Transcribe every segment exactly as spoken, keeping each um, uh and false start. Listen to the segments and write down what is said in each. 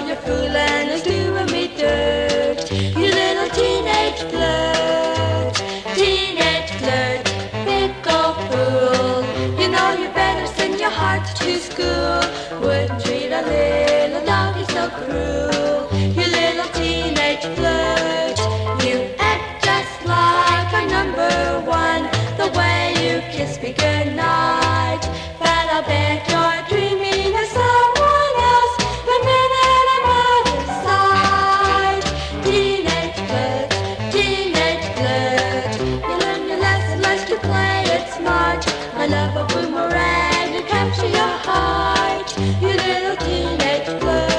you're fooling is doing me dirt. You little teenage flirt, teenage flirt, fickle fool. You know you better send your heart to school. Wouldn't treat a little doggy so cruel. You little teenage flirt, you act just like a number one. The way you kiss me goodnight, but I'll bet you're dreaming of someone else the minute I'm out of sight. Teenage flirt, teenage flirt, you learn your lesson, learn to play it smart. I love a boomerang to capture your heart. You little teenage flirt.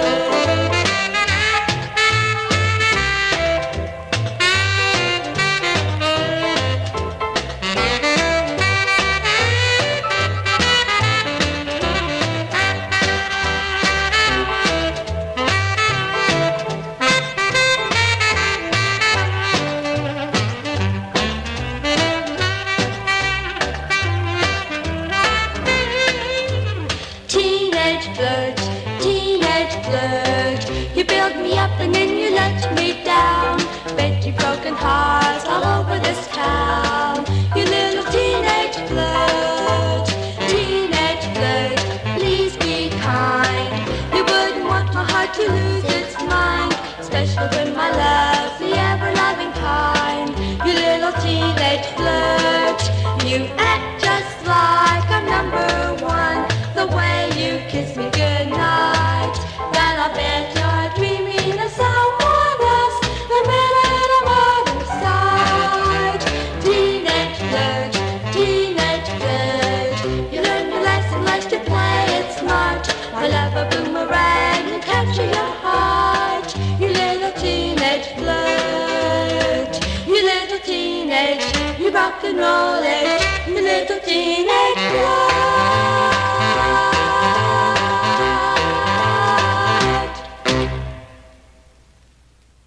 Teenage flirt, teenage flirt, you build me up and then you let me down. Bet you've broken hearts all over this town. You little teenage flirt, teenage flirt, please be kind. You wouldn't want my heart to lose its mind, especially when my love's the ever-loving kind. You little teenage flirt, you act just like I'm number one. The way you kiss me goodnight, then I'll bet you're dreaming of someone else the minute I'm out of sight. Teenage flirt, teenage flirt, you learn your lesson, learn to play it smart. I love a boomerang and capture your heart. You little teenage flirt, you little teenage, you rock and roll it, you little teenage